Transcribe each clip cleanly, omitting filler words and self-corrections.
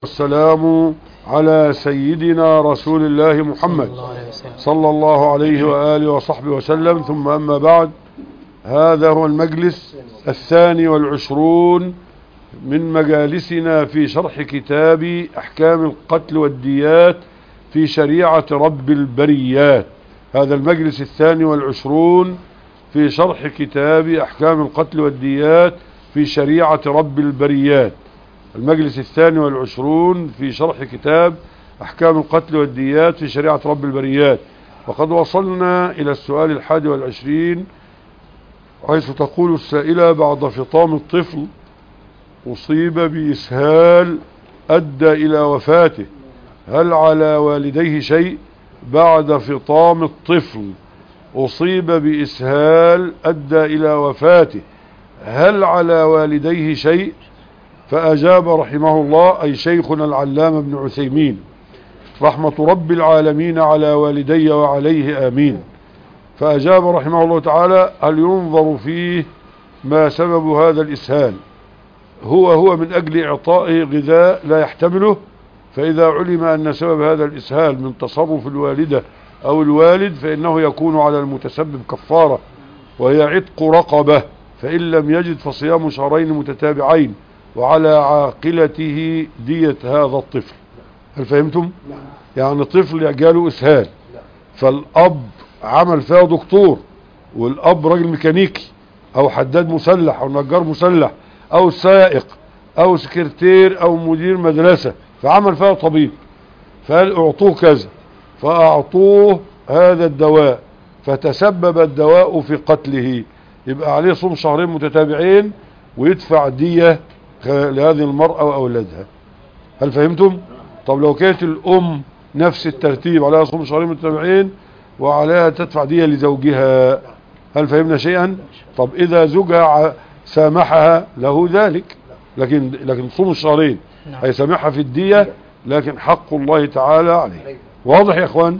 والسلام على سيدنا رسول الله محمد صلى الله عليه وآله وصحبه وسلم، ثم أما بعد. هذا هو المجلس 22 من مجالسنا في شرح كتاب أحكام القتل والديات في شريعة رب البريات. هذا المجلس 22 في شرح كتاب أحكام القتل والديات في شريعة رب البريات. المجلس 22 في شرح كتاب أحكام القتل والديات في شريعة رب البريات، وقد وصلنا إلى السؤال 21، حيث تقول السائلة: بعد فطام الطفل أصيب بإسهال أدى إلى وفاته، هل على والديه شيء؟ بعد فطام الطفل أصيب بإسهال أدى إلى وفاته، هل على والديه شيء؟ فأجاب رحمه الله، أي شيخنا العلامة ابن عثيمين: رحمة رب العالمين على والدي وعليه آمين. فأجاب رحمه الله تعالى: هل ينظر فيه ما سبب هذا الإسهال؟ هو من أجل إعطائه غذاء لا يحتمله، فإذا علم أن سبب هذا الإسهال من تصرف الوالدة أو الوالد فإنه يكون على المتسبب كفارة، وهي عتق رقبة، فإن لم يجد فصيام شهرين متتابعين، وعلى عاقلته دية هذا الطفل. هل فهمتم؟ يعني طفل جاله إسهال، فالأب عمل فيها دكتور، والأب راجل ميكانيكي أو حداد مسلح أو نجار مسلح أو سائق أو سكرتير أو مدير مدرسة، فعمل فيها طبيب، فقال اعطوه كذا، فأعطوه هذا الدواء، فتسبب الدواء في قتله، يبقى عليه صوم شهرين متتابعين ويدفع دية لهذه المرأة وأولادها. هل فهمتم؟ طب لو كانت الأم نفس الترتيب، عليها صوم شهرين متتابعين وعليها تدفع دية لزوجها. هل فهمنا شيئا؟ طب إذا زوجها سامحها له ذلك، لكن صوم الشهرين هيسامحها في الدية، لكن حق الله تعالى عليه. واضح يا اخوان؟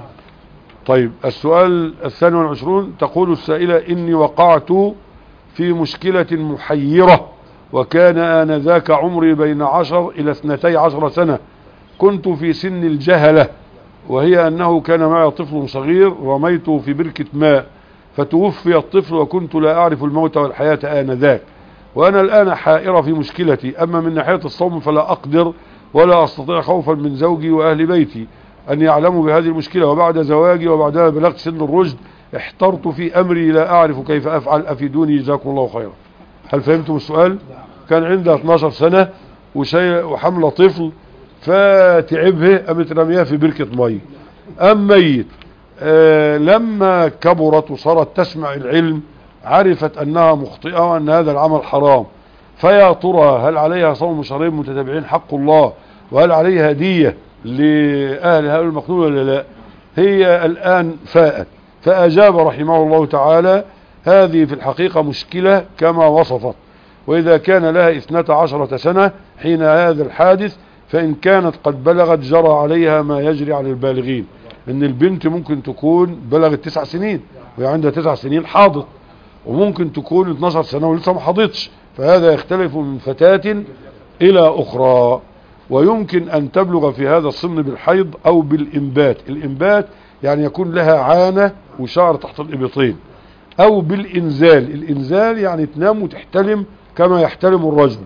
طيب، السؤال 22، تقول السائلة: إني وقعت في مشكلة محيرة، وكان آنذاك عمري بين 10 إلى 12 سنة، كنت في سن الجهلة، وهي أنه كان معي طفل صغير رميته في بركة ماء فتوفي الطفل، وكنت لا أعرف الموت والحياة آنذاك، وأنا الآن حائرة في مشكلتي. أما من ناحية الصوم فلا أقدر ولا أستطيع، خوفا من زوجي وأهل بيتي أن يعلموا بهذه المشكلة، وبعد زواجي وبعدما بلغت سن الرشد احترت في أمري لا أعرف كيف أفعل، أفيدوني جزاكم الله خيرا. هل فهمتم السؤال؟ كان عندها 12 سنة وحمل طفل، فتعبه قامت رميها في بركة مي، ميت. لما كبرت وصارت تسمع العلم عرفت أنها مخطئة وأن هذا العمل حرام، فيا ترى هل عليها صوم شهرين متتابعين حق الله، وهل عليها دية لأهل هؤلاء المقتول ولا لا؟ هي الآن فاءت، فأجاب رحمه الله تعالى: هذه في الحقيقة مشكلة كما وصفت، وإذا كان لها 12 سنة حين هذا الحادث، فإن كانت قد بلغت جرى عليها ما يجري على البالغين، إن البنت ممكن تكون بلغت 9 سنين وهي عندها 9 سنين حاضت، وممكن تكون 12 سنة ولسه ما حاضتش، فهذا يختلف من فتاة إلى أخرى. ويمكن أن تبلغ في هذا السن بالحيض أو بالإنبات. الإنبات يعني يكون لها عانة وشعر تحت الإبطين، أو بالإنزال. الإنزال يعني تنام وتحتلم كما يحتلم الرجل،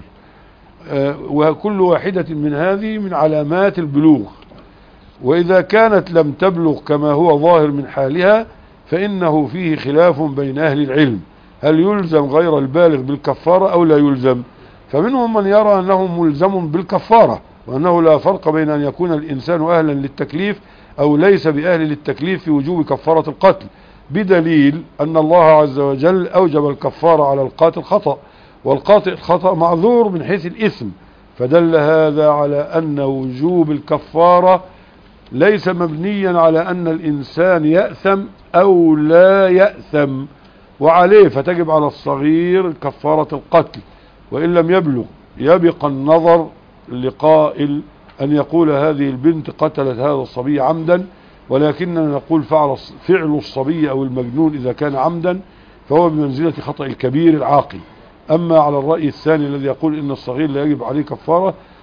وكل واحدة من هذه من علامات البلوغ. وإذا كانت لم تبلغ كما هو ظاهر من حالها، فإنه فيه خلاف بين أهل العلم، هل يلزم غير البالغ بالكفارة أو لا يلزم؟ فمنهم من يرى أنه ملزم بالكفارة، وأنه لا فرق بين أن يكون الإنسان أهلا للتكليف أو ليس بأهل للتكليف في وجوب كفارة القتل، بدليل أن الله عز وجل أوجب الكفارة على القاتل خطأ، والقاطئ الخطأ معذور من حيث الإثم، فدل هذا على أن وجوب الكفارة ليس مبنيا على أن الإنسان يأثم أو لا يأثم، وعليه فتجب على الصغير كفارة القتل وإن لم يبلغ. يبقى النظر لقائل أن يقول هذه البنت قتلت هذا الصبي عمدا، ولكننا نقول فعل الصبي أو المجنون إذا كان عمدا فهو بمنزلة خطأ الكبير العاقل. أما على الرأي الثاني الذي يقول إن الصغير لا يجب عليه كفارة،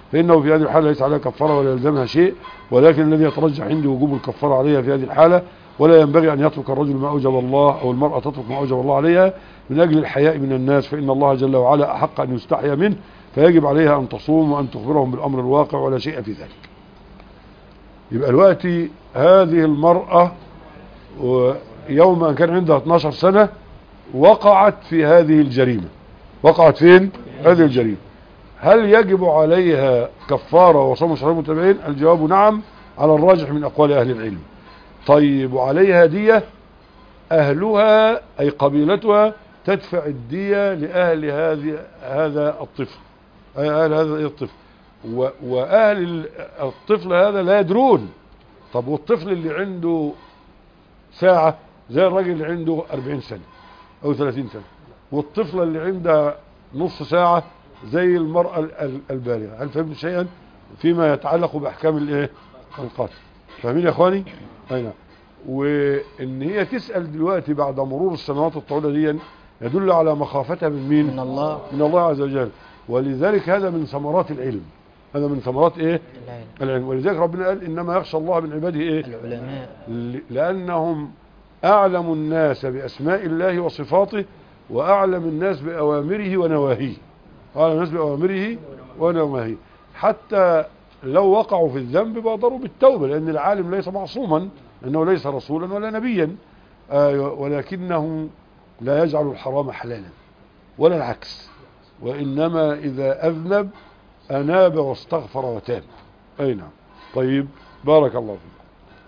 فإنه في هذه الحالة ليس عليها كفارة ولا يلزمها شيء، ولكن الذي يترجح عندي وجوب الكفارة عليها في هذه الحالة، ولا ينبغي أن يترك الرجل ما أوجب الله أو المرأة تترك ما أوجب الله عليها من أجل الحياء من الناس، فإن الله جل وعلا أحق أن يستحيا منه، فيجب عليها أن تصوم وأن تخبرهم بالأمر الواقع ولا شيء في ذلك. يبقى الوقت هذه المرأة يوم أن كان عندها 12 سنة وقعت في هذه الجريمة. وقعت فين؟ هذه الجريمة. هل يجب عليها كفارة وصوم شهرين متتابعين؟ الجواب نعم على الراجح من أقوال أهل العلم. طيب وعليها دية، أهلها أي قبيلتها تدفع الدية لأهل هذا الطفل، أي أهل هذا الطفل، وأهل الطفل هذا لا يدرون. طب والطفل اللي عنده ساعة زي الراجل اللي عنده 40 سنة أو 30 سنة، والطفلة اللي عندها نصف ساعة زي المرأة البالغة. هل فهمت شيئا فيما يتعلق بأحكام الايه؟ القتل. فاهمين يا اخواني؟ اي نعم. وان هي تسأل دلوقتي بعد مرور السنوات الطويلة دي يدل على مخافتها من مين؟ من الله، من الله عز وجل. ولذلك هذا من ثمرات العلم، هذا من ثمرات ايه؟ العلم. ولذلك ربنا قال انما يخشى الله من عباده ايه؟ العلماء، لانهم اعلم الناس باسماء الله وصفاته، واعلم الناس باوامره ونواهيه. اعلم الناس باوامره ونواهيه. حتى لو وقعوا في الذنب بادروا بالتوبة، لأن العالم ليس معصوما، أنه ليس رسولا ولا نبيا، ولكنه لا يجعل الحرام حلالا ولا العكس، وإنما إذا أذنب أناب واستغفر وتاب. أي نعم. طيب بارك الله فيك.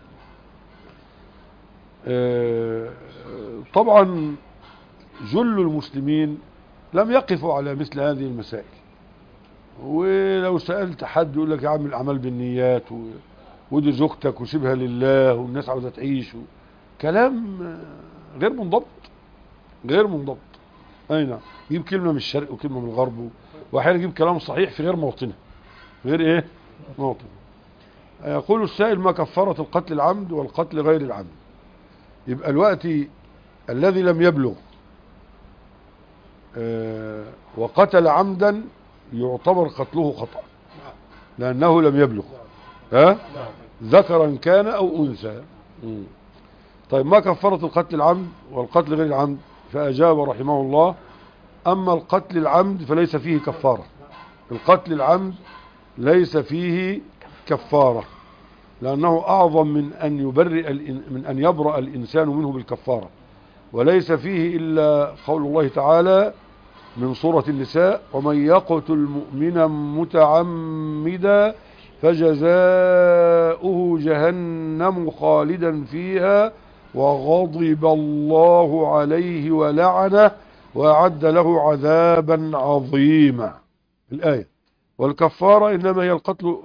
طبعا جل المسلمين لم يقفوا على مثل هذه المسائل، ولو سألت حد يقول لك يا عم الأعمال بالنيات ودي زوجتك وسيبها لله والناس عاوزة تعيش كلام غير منضبط، غير منضبط. أي نعم. يجيب كلمة من الشرق وكلمة من الغرب، وأحيانا يجيب كلام صحيح في غير موطنه، غير إيه؟ موطن. يقول السائل ما كفارة القتل العمد والقتل غير العمد؟ يبقى الوقت الذي لم يبلغ وقتل عمدا يعتبر قتله خطأ لأنه لم يبلغ، ذكرا كان أو أنثى. طيب ما كفارة القتل العمد والقتل غير العمد؟ فأجاب رحمه الله أما القتل العمد فليس فيه كفارة. القتل العمد ليس فيه كفارة لأنه أعظم من أن يبرأ الإنسان منه بالكفارة، وليس فيه إلا قول الله تعالى من سورة النساء ومن يقتل مؤمنا متعمدا فجزاؤه جهنم خالدا فيها وغضب الله عليه ولعنه وأعد له عذابا عظيما. الآية. والكفارة إنما هي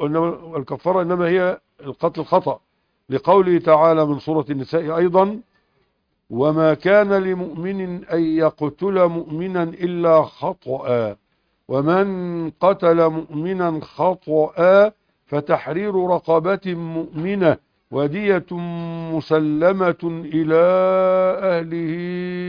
القتل الخطأ، لقوله تعالى من سورة النساء أيضا وما كان لمؤمن أن يقتل مؤمنا إلا خطأ ومن قتل مؤمنا خطأ فتحرير رقبة مؤمنة ودية مسلمة إلى أهله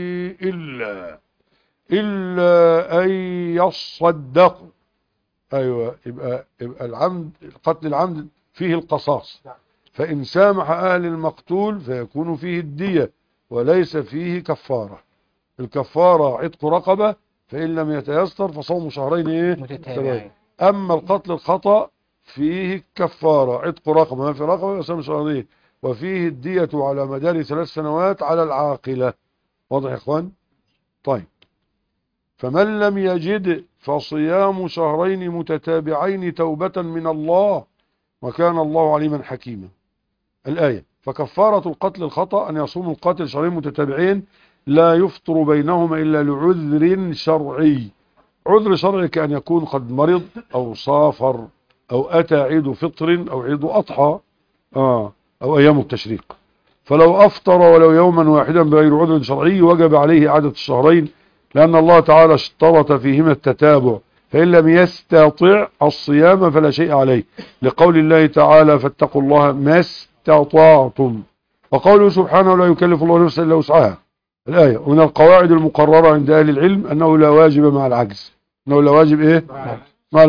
إلا أن يصدقوا. أيوة. يبقى العمد، القتل العمد فيه القصاص، فإن سامح أهل المقتول فيكون فيه الدية وليس فيه كفارة. الكفارة عتق رقبة، فإن لم يتيسر فصوم شهرين متتابعين. أما القتل الخطأ فيه كفارة عتق رقبة، ما في رقبة يصوم شهرين، وفيه الدية على مدار 3 سنوات على العاقلة. واضح يا إخوان؟ طيب فمن لم يجد فصيام شهرين متتابعين توبة من الله وكان الله عليما حكيما. الآية. فكفارة القتل الخطأ أن يصوم القاتل شهرين متتابعين لا يفطر بينهما إلا لعذر شرعي. عذر شرعي كأن يكون قد مرض أو سافر أو أتى عيد فطر أو عيد أضحى أو أيام التشريق. فلو أفطر ولو يوما واحدا بغير عذر شرعي وجب عليه إعادة الشهرين، لأن الله تعالى اشترط فيهما التتابع، فإن لم يستطع الصيام فلا شيء عليه، لقول الله تعالى فاتقوا الله ما استطعتم، وقوله سبحانه لا يكلف الله نفسا إلا وسعها. الآية. ومن القواعد المقررة عند أهل العلم أنه لا واجب مع العجز. أنه لا واجب إيه؟ مع العجز.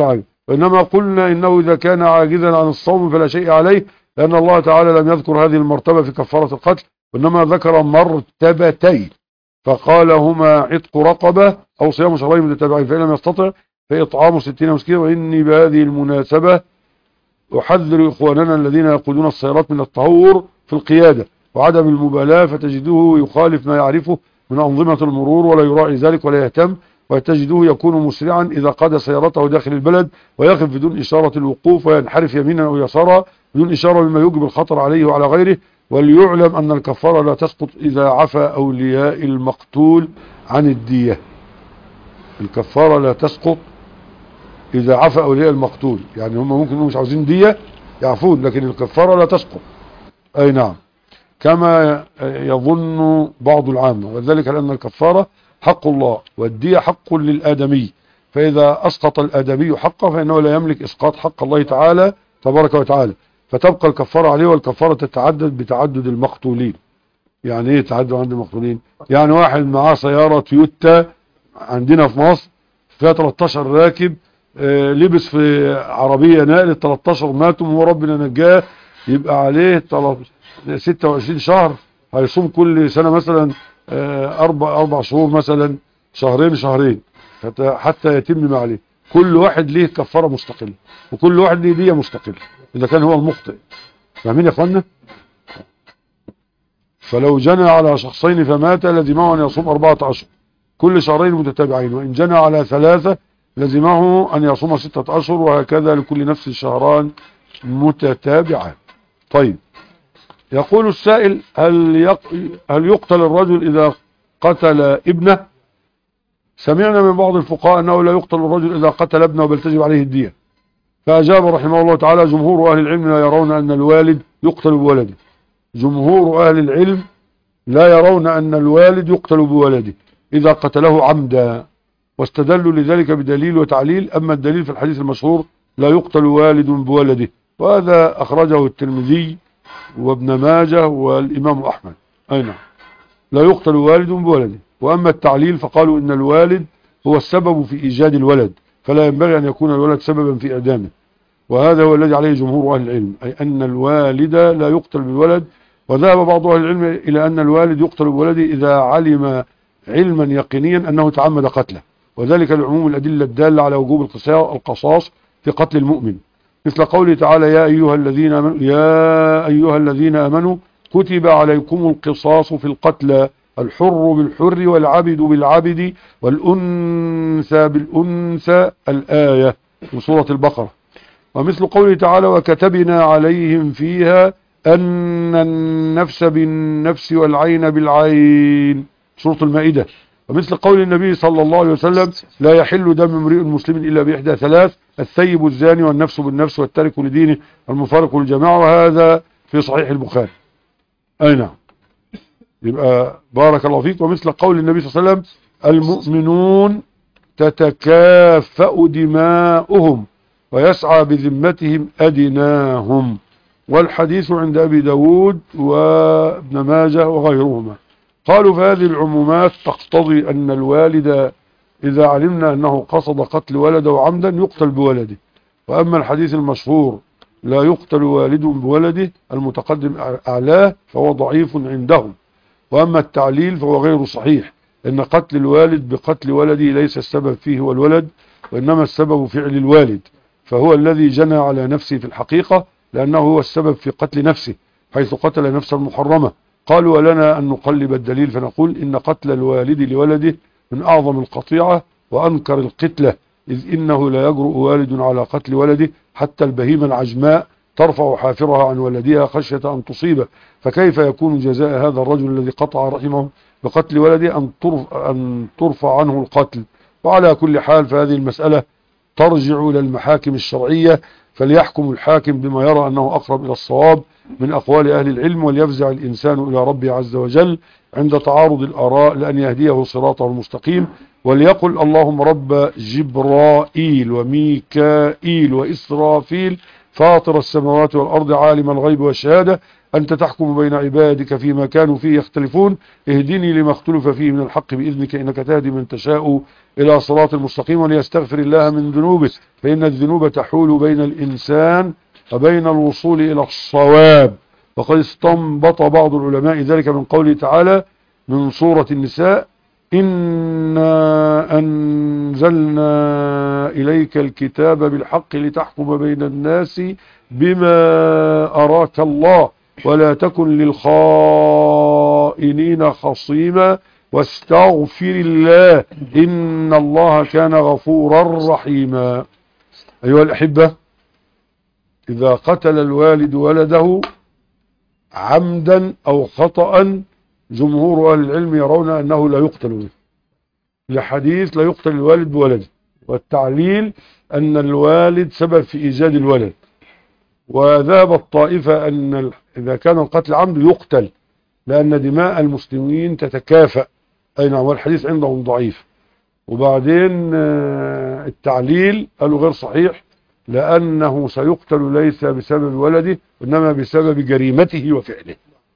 وإنما قلنا إنه إذا كان عاجزا عن الصوم فلا شيء عليه، لأن الله تعالى لم يذكر هذه المرتبة في كفارة القتل، وإنما ذكر مرتبتين فقال هما عتق رقبة أو صيام شهرين متتابعين، فإن لم يستطع فإطعام 60 مسكينا. وإني بهذه المناسبة أحذر إخواننا الذين يقودون السيارات من التهور في القيادة وعدم المبالاة، فتجده يخالف ما يعرفه من أنظمة المرور ولا يراعي ذلك ولا يهتم، وتجده يكون مسرعا إذا قاد سيارته داخل البلد ويقف بدون إشارة الوقوف وينحرف يمينا أو يسارا بدون إشارة مما يوجب الخطر عليه وعلى غيره. وليعلم أن الكفارة لا تسقط إذا عفى أولياء المقتول عن الدية. الكفارة لا تسقط إذا عفى أولياء المقتول، يعني هم ممكن مش عاوزين دية يعفون، لكن الكفارة لا تسقط. أي نعم، كما يظن بعض العامة، وذلك لأن الكفارة حق الله والدية حق للآدمي، فإذا أسقط الآدمي حقه فإنه لا يملك إسقاط حق الله تعالى تبارك وتعالى، فتبقى الكفارة عليه، والكفارة تتعدد بتعدد المقتولين. يعني ايه تعدد عند المقتولين؟ يعني واحد معاه سيارة تويوتا عندنا في مصر فيها 13 راكب، لبس في عربية نقل 13 ماتوا وربنا نجاه، يبقى عليه 26 شهر، هيصوم كل سنة مثلا 4 شهور مثلا، شهرين حتى يتم ما عليه. كل واحد ليه كفارة مستقلة، وكل واحد ليه دية مستقلة إذا كان هو المخطئ. فاهمين يا اخوانا؟ فلو جنى على شخصين فمات لزمه أن يصوم 4 أشهر كل شهرين متتابعين، وإن جنى على 3 لزمه أن يصوم 6 أشهر، وهكذا لكل نفس شهران متتابعان. طيب، يقول السائل: هل يقتل الرجل إذا قتل ابنه؟ سمعنا من بعض الفقهاء أنه لا يقتل الرجل إذا قتل ابنه بل تجب عليه الدية، فأجاب رحمه الله تعالى: جمهور أهل العلم لا يرون أن الوالد يقتل بولده. جمهور أهل العلم لا يرون أن الوالد يقتل بولده إذا قتله عمدا، واستدلوا لذلك بدليل وتعليل. أما الدليل في الحديث المشهور: لا يقتل والد بولده، وهذا أخرجه الترمذي وابن ماجه والإمام أحمد. أي نعم، لا يقتل والد بولده. وأما التعليل فقالوا إن الوالد هو السبب في إيجاد الولد، فلا ينبغي أن يكون الولد سببا في إعدامه، وهذا هو الذي عليه جمهور أهل العلم، أي أن الوالد لا يقتل بالولد. وذهب بعض أهل العلم إلى أن الوالد يقتل بولده إذا علم علما يقينيا أنه تعمد قتله، وذلك لعموم الأدلة الدالة على وجوب القصاص في قتل المؤمن، مثل قوله تعالى: يا أيها الذين آمنوا كتب عليكم القصاص في القتلى، الحر بالحر والعبد بالعبد والأنثى بالأنثى، الآية من سورة البقرة. ومثل قوله تعالى: وكتبنا عليهم فيها أن النفس بالنفس والعين بالعين، سورة المائدة. ومثل قول النبي صلى الله عليه وسلم: لا يحل دم امرئ مسلم إلا بإحدى 3: الثيب الزاني والنفس بالنفس والتارك لدينه المفارق للجماعة، وهذا في صحيح البخاري. أي نعم، يبقى بارك الله فيك. ومثل قول النبي صلى الله عليه وسلم: المؤمنون تتكافأ دماؤهم ويسعى بذمتهم أدناهم، والحديث عند أبي داود وابن ماجه وغيرهما. قالوا: فهذه العمومات تقتضي أن الوالد إذا علمنا أنه قصد قتل ولده عمدا يقتل بولده. وأما الحديث المشهور: لا يقتل والد بولده، المتقدم أعلاه، فهو ضعيف عندهم. وأما التعليل فهو غير صحيح، إن قتل الوالد بقتل ولده ليس السبب فيه هو الولد، وإنما السبب فعل الوالد، فهو الذي جنى على نفسه في الحقيقة، لأنه هو السبب في قتل نفسه حيث قتل نفسا محرمة. قالوا: ولنا أن نقلب الدليل فنقول إن قتل الوالد لولده من أعظم القطيعة وأنكر القتلة، إذ إنه لا يجرؤ والد على قتل ولده، حتى البهيمة العجماء ترفع حافرها عن ولدها خشية أن تصيبه، فكيف يكون جزاء هذا الرجل الذي قطع رحمه بقتل ولده أن ترفع عنه القتل؟ وعلى كل حال فهذه المسألة ترجع إلى المحاكم الشرعية، فليحكم الحاكم بما يرى أنه أقرب إلى الصواب من أقوال أهل العلم، وليفزع الإنسان إلى ربه عز وجل عند تعارض الآراء لأن يهديه صراطه المستقيم، وليقل: اللهم رب جبرائيل وميكائيل وإسرافيل فاطر السماوات والأرض عالم الغيب والشهادة، أنت تحكم بين عبادك فيما كانوا فيه يختلفون اهدني لما اختلف فيه من الحق بإذنك إنك تهدي من تشاء إلى صراط المستقيم وليستغفر الله من ذنوبه فإن الذنوب تحول بين الإنسان وبين الوصول إلى الصواب. وقد استنبط بعض العلماء ذلك من قوله تعالى من سورة النساء إنا أنزلنا إليك الكتاب بالحق لتحكم بين الناس بما أراك الله ولا تكن للخائنين خصيما واستغفر الله إن الله كان غفورا رحيما. أيها الأحبة، إذا قتل الوالد ولده عمدا أو خطأ جمهور أهل العلم يرون أنه لا يقتل به لحديث لا يقتل الوالد بولده، والتعليل أن الوالد سبب في إيجاد الولد. وذهب الطائفة أن إذا كان القتل عمد يقتل لأن دماء المسلمين تتكافأ، أي نعم، والحديث عندهم ضعيف. وبعدين التعليل قالوا غير صحيح لأنه سيقتل ليس بسبب ولده وإنما بسبب جريمته وفعله.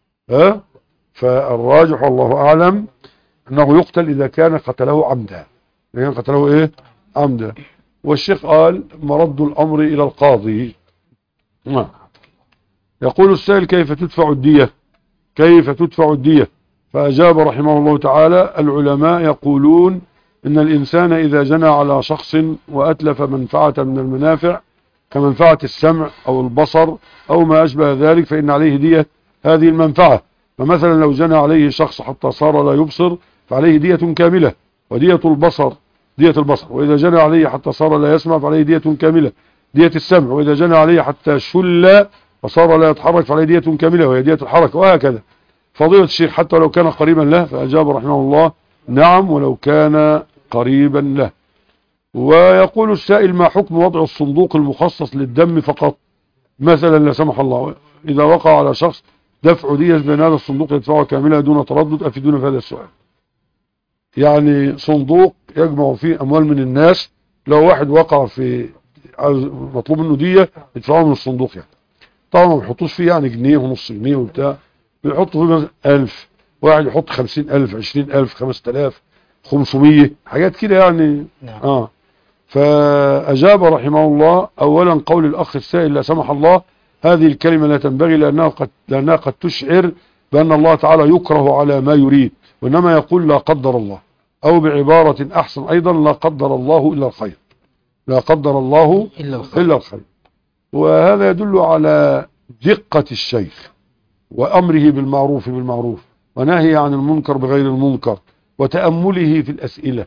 فالراجح والله أعلم أنه يقتل إذا كان قتله عمدا، إذا كان قتله إيه؟ عمدا. والشيخ قال مرد الأمر إلى القاضي. يقول السائل كيف تدفع الدية؟ كيف تدفع الدية؟ فأجاب رحمه الله تعالى العلماء يقولون إن الإنسان إذا جنى على شخص وأتلف منفعة من المنافع كمنفعة السمع أو البصر أو ما أشبه ذلك فإن عليه دية هذه المنفعة. فمثلا لو جنى عليه شخص حتى صار لا يبصر فعليه دية كاملة ودية البصر دية البصر، وإذا جنى عليه حتى صار لا يسمع فعليه دية كاملة دية السمع، وإذا جنى عليه حتى شل وصار لا يتحرك فعليه دية كاملة وهي دية الحركة، وهكذا. فضيلة الشيخ حتى لو كان قريبا له؟ فأجاب رحمه الله نعم ولو كان قريبا له. ويقول السائل ما حكم وضع الصندوق المخصص للدم فقط؟ مثلا لا سمح الله إذا وقع على شخص دفع دية بين هذا الصندوق يدفعه كاملة دون تردد، أفيدونا في هذا السؤال. يعني صندوق يجمع فيه أموال من الناس، لو واحد وقع في مطلوب منه دية يدفعه من الصندوق، يعني طبعا ما بيحطوش فيه يعني جنيه ونص جنيه وبتاع، بيحطوا فيه مثلا 1000، واحد يحط 50,000 20,000 5000 500 حاجات كده يعني. فأجاب رحمه الله أولا قول الأخ السائل لا سمح الله هذه الكلمة لا تنبغي لأنها قد تشعر بأن الله تعالى يكره على ما يريد، وإنما يقول لا قدر الله، أو بعبارة أحسن أيضا لا قدر الله إلا الخير، لا قدر الله إلا الخير. وهذا يدل على دقة الشيخ وأمره بالمعروف ونهي عن المنكر بغير المنكر وتأمله في الأسئلة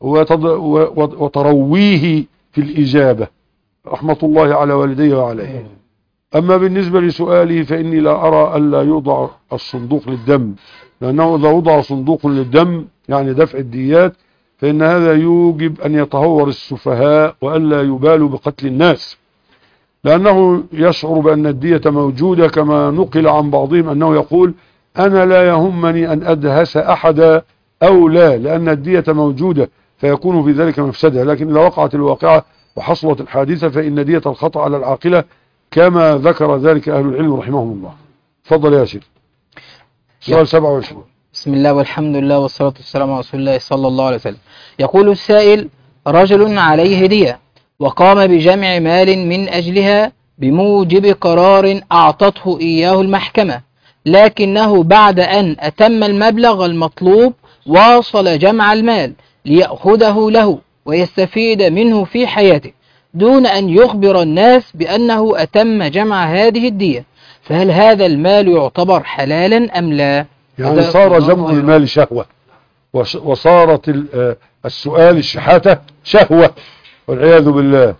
وترويه في الإجابة رحمة الله على والديه وعليه. أما بالنسبة لسؤالي فإني لا أرى ألا يوضع الصندوق للدم، لأنه إذا وضع صندوق للدم يعني دفع الديات فإن هذا يوجب أن يتهور السفهاء وألا يبالوا بقتل الناس، لأنه يشعر بأن الدية موجودة، كما نقل عن بعضهم أنه يقول أنا لا يهمني أن أدهس أحدا أو لا، لأن الدية موجودة فيكون في ذلك مفسدة. لكن إذا وقعت الواقعة وحصلت الحادثة فإن دية الخطأ على العاقلة كما ذكر ذلك أهل العلم رحمهم الله. تفضل يا سيدي. سؤال 27. بسم الله والحمد لله والصلاة والسلام على رسول الله صلى الله عليه وسلم. يقول السائل رجل عليه دية وقام بجمع مال من أجلها بموجب قرار أعطته إياه المحكمة، لكنه بعد أن أتم المبلغ المطلوب واصل جمع المال ليأخذه له ويستفيد منه في حياته دون أن يخبر الناس بأنه أتم جمع هذه الدية، فهل هذا المال يعتبر حلالا أم لا؟ يعني صار جمع المال شهوة وصارت السؤال الشحاتة شهوة والعياذ بالله.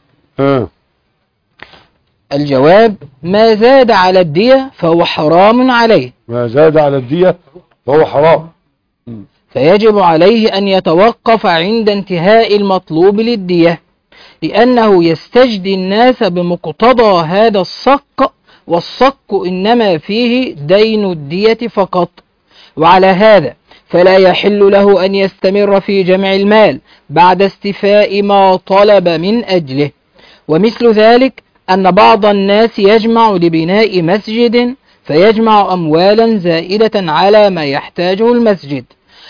الجواب ما زاد على الدية فهو حرام عليه، ما زاد على الدية فهو حرام، فيجب عليه أن يتوقف عند انتهاء المطلوب للدية، لأنه يستجدي الناس بمقتضى هذا الصك، والصك إنما فيه دين الدية فقط. وعلى هذا فلا يحل له أن يستمر في جمع المال بعد استيفاء ما طلب من أجله. ومثل ذلك أن بعض الناس يجمع لبناء مسجد فيجمع أموالا زائدة على ما يحتاجه المسجد،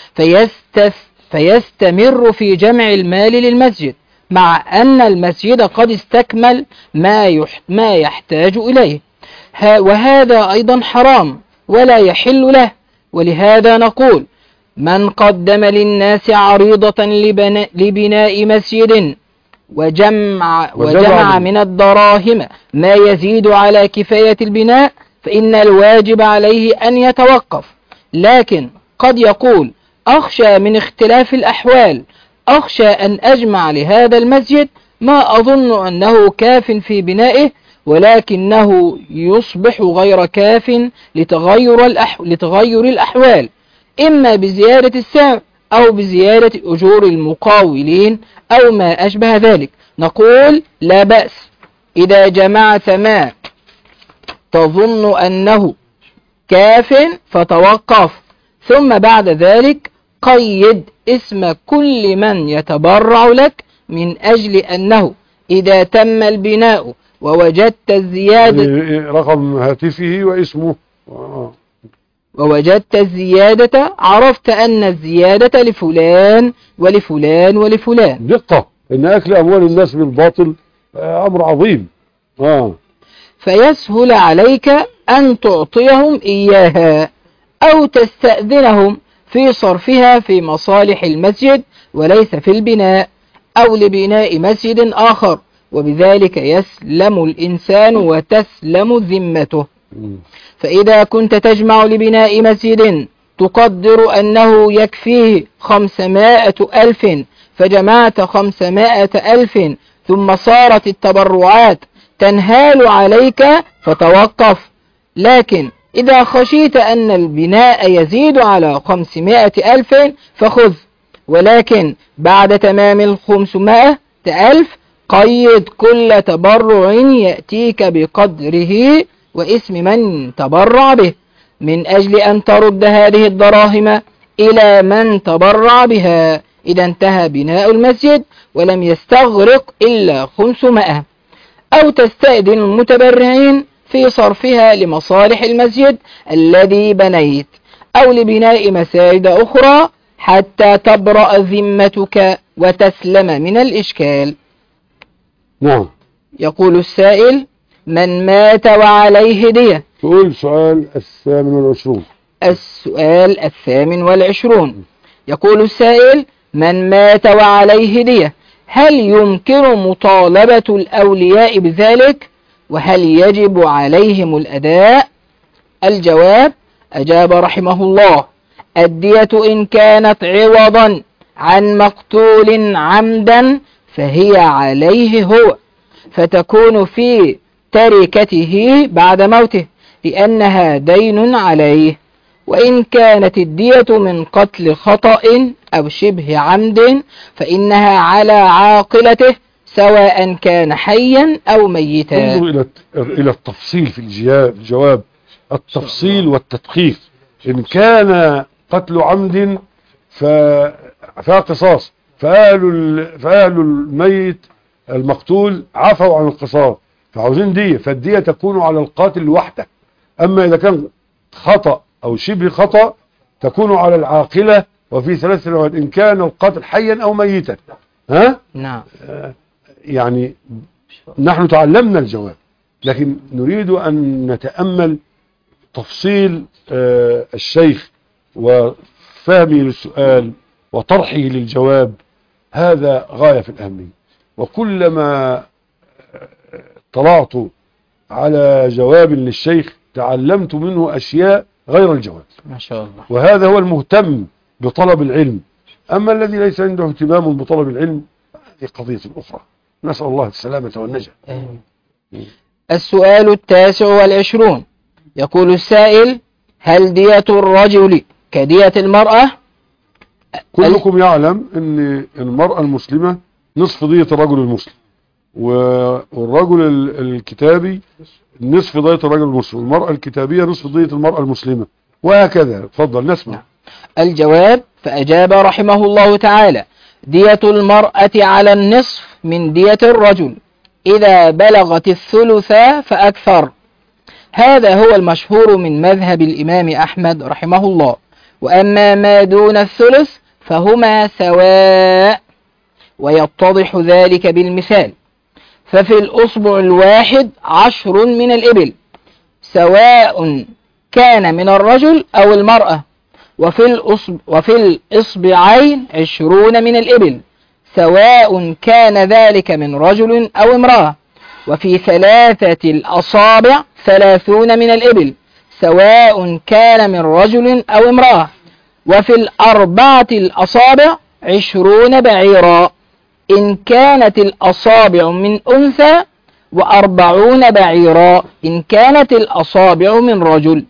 فيستمر في جمع المال للمسجد، مع أن المسجد قد استكمل ما يحتاج إليه، وهذا أيضا حرام ولا يحل له. ولهذا نقول: من قدم للناس عريضة لبناء مسجد وجمع من الدراهم ما يزيد على كفاية البناء، فإن الواجب عليه أن يتوقف. لكن قد يقول: أخشى من اختلاف الأحوال، أخشى أن أجمع لهذا المسجد ما أظن أنه كاف في بنائه، ولكنه يصبح غير كاف لتغير الأحوال، إما بزيادة السعر أو بزيادة أجور المقاولين أو ما أشبه ذلك. نقول: لا بأس إذا جمعت ما تظن أنه كاف فتوقف، ثم بعد ذلك قيد اسم كل من يتبرع لك، من أجل أنه إذا تم البناء ووجدت الزيادة، رقم هاتفه واسمه، ووجدت الزيادة عرفت أن الزيادة لفلان ولفلان ولفلان. دقة إن أكل أموال الناس بالباطل أمر عظيم. فيسهل عليك أن تعطيهم إياها أو تستأذنهم في صرفها في مصالح المسجد وليس في البناء، أو لبناء مسجد آخر، وبذلك يسلم الإنسان وتسلم ذمته. فإذا كنت تجمع لبناء مسجد تقدر أنه يكفيه 500,000، فجمعت 500,000 ثم صارت التبرعات تنهال عليك فتوقف. لكن إذا خشيت أن البناء يزيد على 500,000 فخذ، ولكن بعد تمام 500,000 قيد كل تبرع يأتيك بقدره واسم من تبرع به، من أجل أن ترد هذه الدراهم إلى من تبرع بها إذا انتهى بناء المسجد ولم يستغرق إلا 500، أو تستأذن المتبرعين في صرفها لمصالح المسجد الذي بنيت أو لبناء مساجد أخرى حتى تبرأ ذمتك وتسلم من الإشكال. نعم. يقول السائل: من مات وعليه دية. تقول سؤال 28. السؤال 28 يقول السائل: من مات وعليه دية، هل يمكن مطالبة الأولياء بذلك؟ وهل يجب عليهم الأداء؟ الجواب: أجاب رحمه الله: الدية إن كانت عوضا عن مقتول عمدا فهي عليه هو، فتكون في تركته بعد موته لأنها دين عليه. وإن كانت الدية من قتل خطأ أو شبه عمد فإنها على عاقلته سواء كان حيا أو ميتا. انظر إلى التفصيل في الجواب، التفصيل والتدقيق. إن كان قتل عمد فقصاص، فأهل الميت المقتول عفوا عن القصاص فعاوزين دية، فالدية تكون على القاتل وحده. أما إذا كان خطأ أو شبه خطأ تكون على العاقلة، وفي 3 سنوات إن كان القاتل حيا أو ميتا. نعم. يعني نحن تعلمنا الجواب، لكن نريد أن نتأمل تفصيل الشيخ وفهمه للسؤال وطرحه للجواب، هذا غاية في الأهمية. وكلما طلعت على جواب للشيخ تعلمت منه أشياء غير الجواب، ما شاء الله. وهذا هو المهتم بطلب العلم. أما الذي ليس عنده اهتمام بطلب العلم هذه قضية أخرى، نسأل الله السلامة والنجاة. السؤال 29 يقول السائل: هل دية الرجل كدية المرأة؟ كلكم يعلم أن المرأة المسلمة نصف دية الرجل المسلم، والرجل الكتابي نصف دية الرجل المسلم، والمرأة الكتابية نصف دية المرأة المسلمة، وهكذا. تفضل نسمع. الجواب: فأجاب رحمه الله تعالى: دية المرأة على النصف من دية الرجل إذا بلغت 1/3 فأكثر، هذا هو المشهور من مذهب الإمام أحمد رحمه الله. وأما ما دون الثلث فهما سواء، ويتضح ذلك بالمثال. ففي الأصبع الواحد 10 من الإبل، سواء كان من الرجل أو المرأة. وفي الإصبعين 20 من الإبل، سواء كان ذلك من رجل أو امرأة. وفي 3 الأصابع 30 من الإبل، سواء كان من رجل أو امرأة. وفي 4 الأصابع 20 بعيرا إن كانت الأصابع من أنثى، و40 بعيرا إن كانت الأصابع من رجل.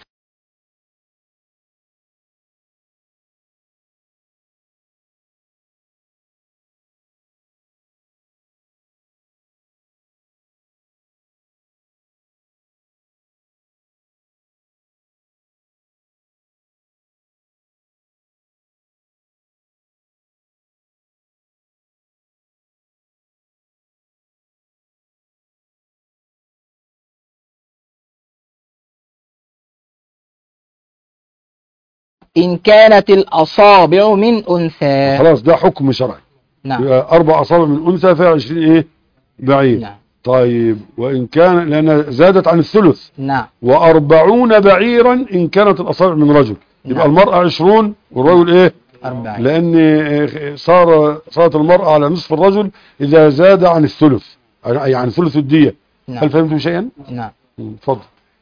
إن كانت الأصابع من أنثى. خلاص ده حكم شرعي. نعم. 4 أصابع من أنثى فيها 20 إيه بعير. نعم. طيب وإن كان لأن زادت عن الثلث. نعم. و40 بعيرا إن كانت الأصابع من رجل. يبقى نعم. المرأة 20 والرجل إيه 40. لأن صارت المرأة على نصف الرجل إذا زاد عن الثلث، يعني ثلث الدية. نعم. هل فهمتم شيئا؟ نعم. اتفضل.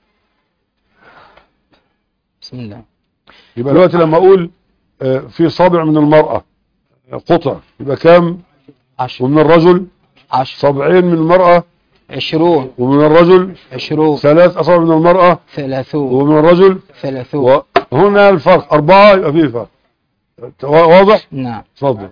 بسم الله. يبقى دلوقتي لما أقول في صابع من المرأة قطع يبقى كام؟ 10. ومن الرجل 10. صابعين من المرأة 20. ومن الرجل 20. 3 أصابع من المرأة 30. ومن الرجل 30. وهنا الفرق 4 يبقى فيه فرق. واضح؟ نعم. اتفضل.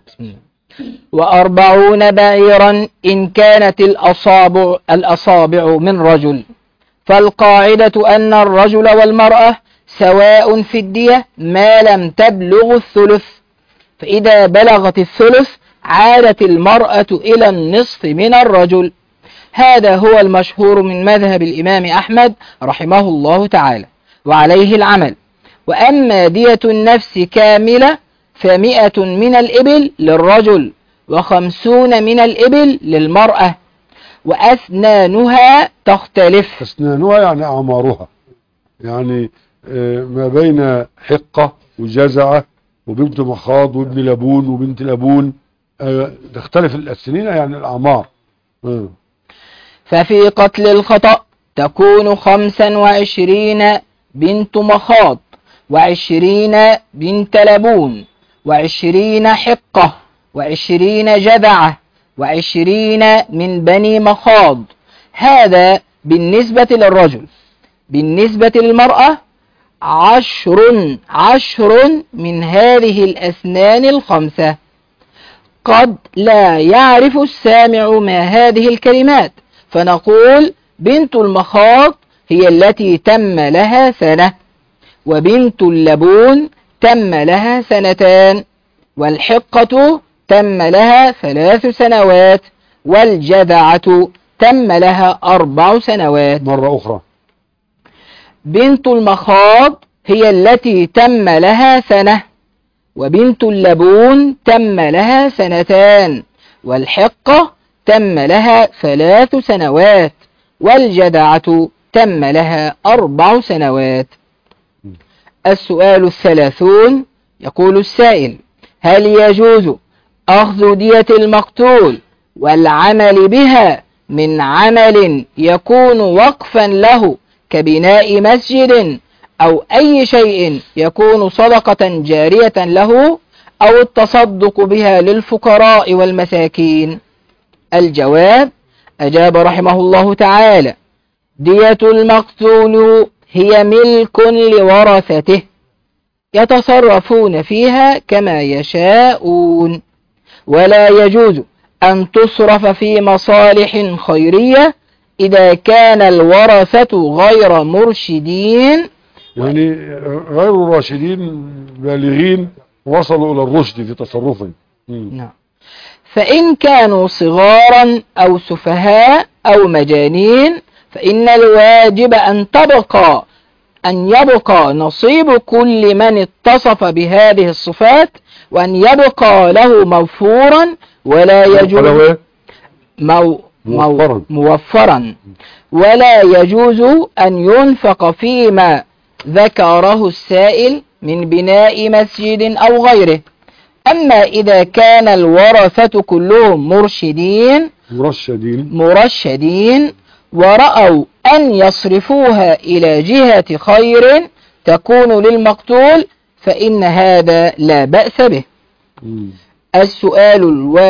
40 بعيرا إن كانت الأصابع من رجل. فالقاعدة أن الرجل والمرأة سواء في الدية ما لم تبلغ الثلث، فإذا بلغت الثلث عادت المرأة إلى النصف من الرجل. هذا هو المشهور من مذهب الإمام أحمد رحمه الله تعالى، وعليه العمل. وأما دية النفس كاملة ف100 من الإبل للرجل، و50 من الإبل للمرأة، وأسنانها تختلف. أسنانها يعني أعمارها، يعني ما بين حقة وجزعة وبنت مخاض وابن لبون وبنت لبون تختلف السنين يعني الأعمار. ففي قتل الخطأ تكون 25 بنت مخاض، 20 بنت لبون، 20 حقة، 20 جذعة، 20 من بني مخاض. هذا بالنسبة للرجل. بالنسبة للمرأة 10 من هذه الأسنان ال5. قد لا يعرف السامع ما هذه الكلمات، فنقول بنت المخاض هي التي تم لها سنة، وبنت اللبون تم لها 2، والحقة تم لها 3 سنوات، والجذعة تم لها 4 سنوات. مرة أخرى. بنت المخاض هي التي تم لها سنة، وبنت اللبون تم لها 2، والحقة تم لها 3 سنوات، والجذعة تم لها 4 سنوات. السؤال 30 يقول السائل: هل يجوز أخذ دية المقتول والعمل بها من عمل يكون وقفا له كبناء مسجد أو أي شيء يكون صدقة جارية له، أو التصدق بها للفقراء والمساكين؟ الجواب: أجاب رحمه الله تعالى: دية المقتول هي ملك لورثته يتصرفون فيها كما يشاءون، ولا يجوز أن تصرف في مصالح خيرية إذا كان الورثة غير مرشدين، يعني غير راشدين بالغين وصلوا إلى الرشد في تصرفهم. نعم. فإن كانوا صغارا أو سفهاء أو مجانين فإن الواجب أن يبقى نصيب كل من اتصف بهذه الصفات، وأن يبقى له موفورا ولا يجوز موفرا ولا يجوز أن ينفق فيما ذكره السائل من بناء مسجد أو غيره. أما إذا كان الورثة كلهم مرشدين ورأوا أن يصرفوها إلى جهة خير تكون للمقتول فإن هذا لا بأس به. السؤال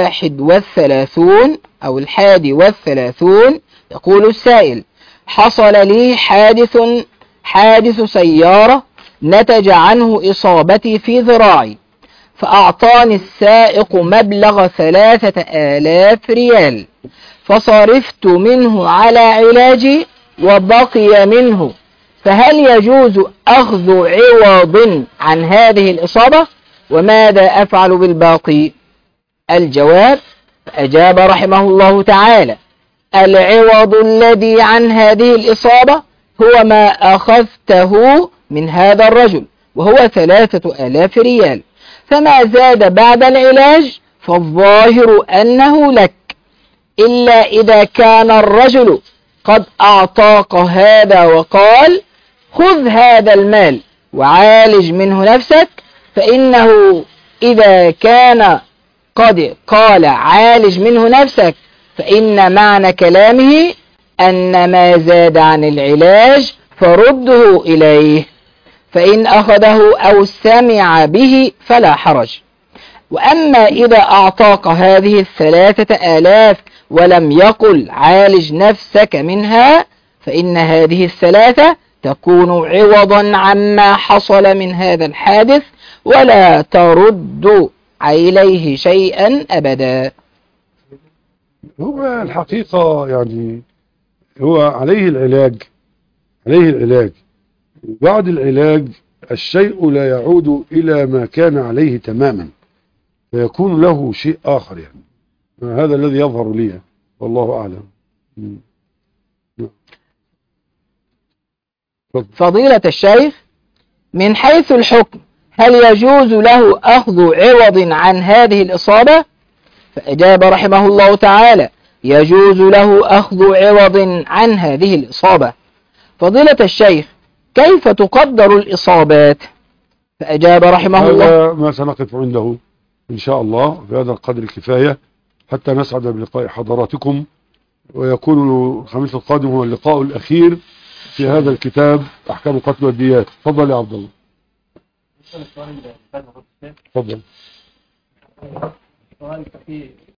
31 أو 31 يقول السائل: حصل لي حادث سيارة نتج عنه إصابتي في ذراعي، فأعطاني السائق مبلغ 3000 ريال، فصرفت منه على علاجي وبقي منه، فهل يجوز أخذ عوض عن هذه الإصابة؟ وماذا أفعل بالباقي؟ الجواب: أجاب رحمه الله تعالى: العوض الذي عن هذه الإصابة هو ما أخذته من هذا الرجل، وهو 3000 ريال، فما زاد بعد العلاج فالظاهر أنه لك، إلا إذا كان الرجل قد أعطاك هذا وقال: خذ هذا المال وعالج منه نفسك، فإنه إذا كان قد قال عالج منه نفسك فإن معنى كلامه أن ما زاد عن العلاج فرده إليه، فإن أخذه أو سمع به فلا حرج. وأما إذا أعطاك هذه 3000 ولم يقل عالج نفسك منها فإن هذه 3 تكون عوضا عما حصل من هذا الحادث ولا ترد عليه شيئا أبدا. هو الحقيقة يعني هو عليه العلاج، بعد العلاج الشيء لا يعود إلى ما كان عليه تماما، فيكون له شيء آخر، يعني هذا الذي يظهر لي والله أعلم. فضيلة الشيخ، من حيث الحكم هل يجوز له أخذ عوض عن هذه الإصابة؟ فأجاب رحمه الله تعالى: يجوز له أخذ عوض عن هذه الإصابة. فضيلة الشيخ، كيف تقدر الإصابات؟ فأجاب رحمه الله: هذا ما سنقف عنده إن شاء الله، في هذا القدر الكفاية حتى نسعد بلقاء حضراتكم، ويكون الخميس القادم هو اللقاء الأخير في هذا الكتاب أحكام قتل والديات. تفضل يا عبد الله. تفضل.